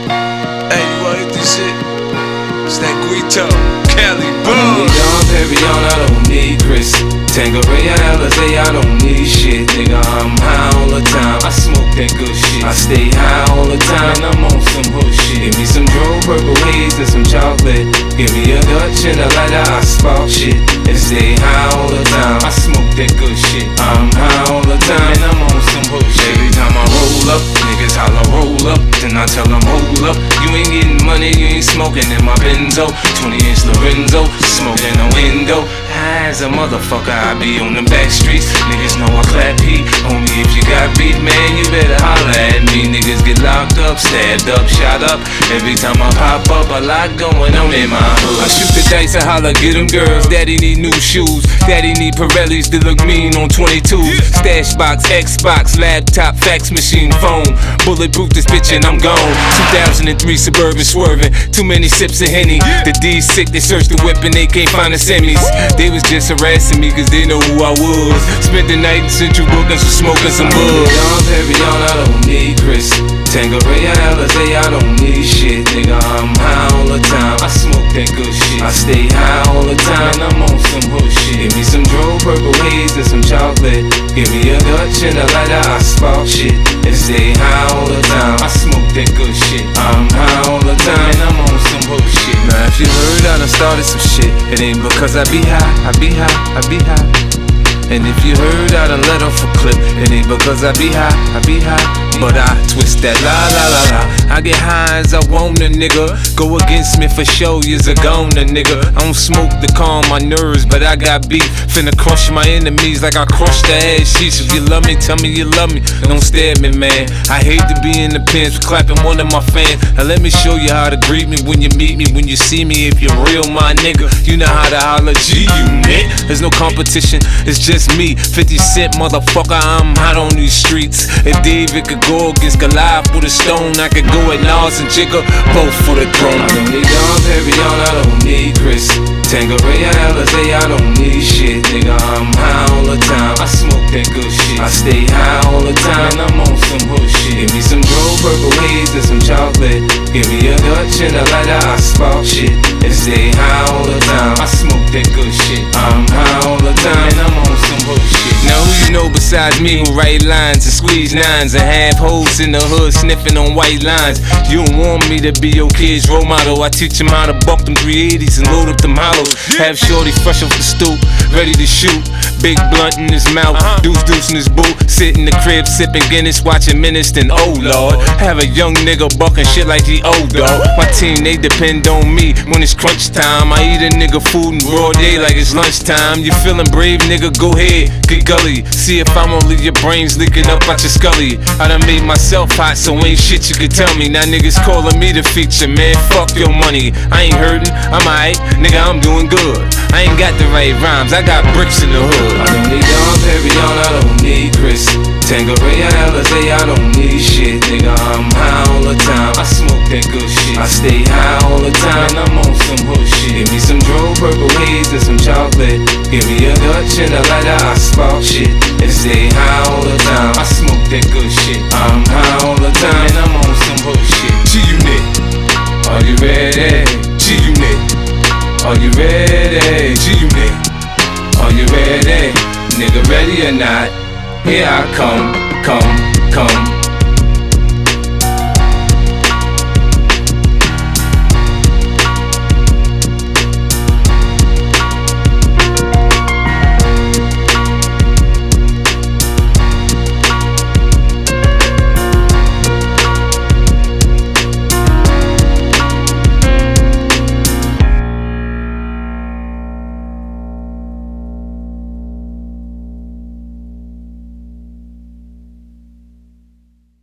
Hey, you wanna hit this shit? It's that Guito, Cali, I don't need Dom Perignon, I don't need Chris Tanqueray, Alizé, I don't need shit. Nigga, I'm high all the time. I smoke that good shit. I stay high all the time, and I'm on some hood shit. Give me some Dro, Purple Haze, and some chocolate. Give me a Dutch and a lighter, I spark shit. And stay high all the time. I smoke that good shit. I'm high all the time, and I'm on some hood shit. Every time I roll up, niggas holla roll up. Then I tell them hold up. You ain't getting money, you ain't smoking in my Benzo. 20-inch Lorenzo, smoking a window. High as a motherfucker, I be on them back streets. Niggas know I clap heat. Only if you got beat, man, you better holla at me. Niggas get locked up, stabbed up, shot up. Every time I pop up, a lot going on in my hood. I shoot the dice and holla, get them girls. Daddy need new shoes. Daddy need Pirellis that look mean on 22. Stash box, Xbox, laptop, fax machine, phone. Bulletproof this bitch and I'm gone. 2003 Suburban swerving. Too many sips of Henny. The D's sick, they searched the whip and they can't find the semis. They was just harassing me cause they know who I was. Spent the night in Central Brooklyn so smoking some bud. Dom Perignon, I don't need Chris Tanqueray, Alizé, I don't need shit. Nigga, I'm high all the time. I smoke that good shit. I stay high all the time, and I'm on some hood shit. Give me some Dro, Purple Haze, and some chocolate. Give me a Dutch and a lighter, I spark shit. And stay high all the time. I smoke that good shit. I'm high all the time, and I'm on some hood shit. Now if you heard I done started some shit, it ain't because I be high, I be high, I be high. And if you heard I done let off a clip, it ain't because I be high, I be high. But I twist that la la la la. I get high as I want a nigga. Go against me for show, you's a goner nigga. I don't smoke to calm my nerves, but I got beef. Finna crush my enemies like I crushed the ass sheets. If you love me, tell me you love me. Don't stare at me, man. I hate to be in the pins for clapping one of my fans. Now let me show you how to greet me when you meet me, when you see me. If you're real, my nigga, you know how to holla G-Unit. There's no competition, it's just me. 50 Cent, motherfucker, I'm hot on these streets. If David could go against Goliath with a stone, I could go at Nas and Jigga, both for the throne. I don't need Dom Perignon, I don't need Chris Tanqueray, Alizé, I don't need shit. Nigga, I'm high all the time. I smoke that good shit. I stay high all the time, and I'm on some hood shit. Give me some Dro, Purple Haze, and some chocolate. Give me a Dutch and a lighter, I spark shit. And stay high all the time. I smoke that good shit. I'm high all the time, and I'm on some hood shit. Now who you know besides me who write lines and squeeze nines and have hoes in the hood sniffing on white lines? You don't want me to be your kid's role model. I teach him how to buck them 380s and load up them hollows. Have shorty fresh off the stoop, ready to shoot. Big blunt in his mouth, deuce in his boot. Sit in the crib sipping Guinness, watching Menace, then oh lord. Have a young nigga bucking shit like he old dog. My team, they depend on me when it's crunch time. I eat a nigga food in broad day like it's lunchtime. You feeling brave, nigga, go ahead, get gully. See if I'm gonna leave your brains leaking up out your scully. I done made myself hot, so ain't shit you can tell me. Now niggas calling me the feature, man, fuck your money. I ain't hurting, I'm alright, nigga, I'm doing good. I ain't got the right rhymes, I got bricks in the hood. I don't need Dom Perignon, I don't need Chris Tanqueray, Alizé, I don't need shit. Nigga, I'm high all the time. I smoke that good shit. I stay high all the time, and I'm on some hood shit. Give me some Dro, Purple Haze, and some chocolate. Give me a Dutch and a lighter, I spark shit. And stay high all the time. I smoke that good shit. I'm high all the time, and I'm on some hood shit. G-Unit, are you ready? G-Unit, are you ready? G-Unit, are you ready? Nigga, ready or not? Here I come, come, come.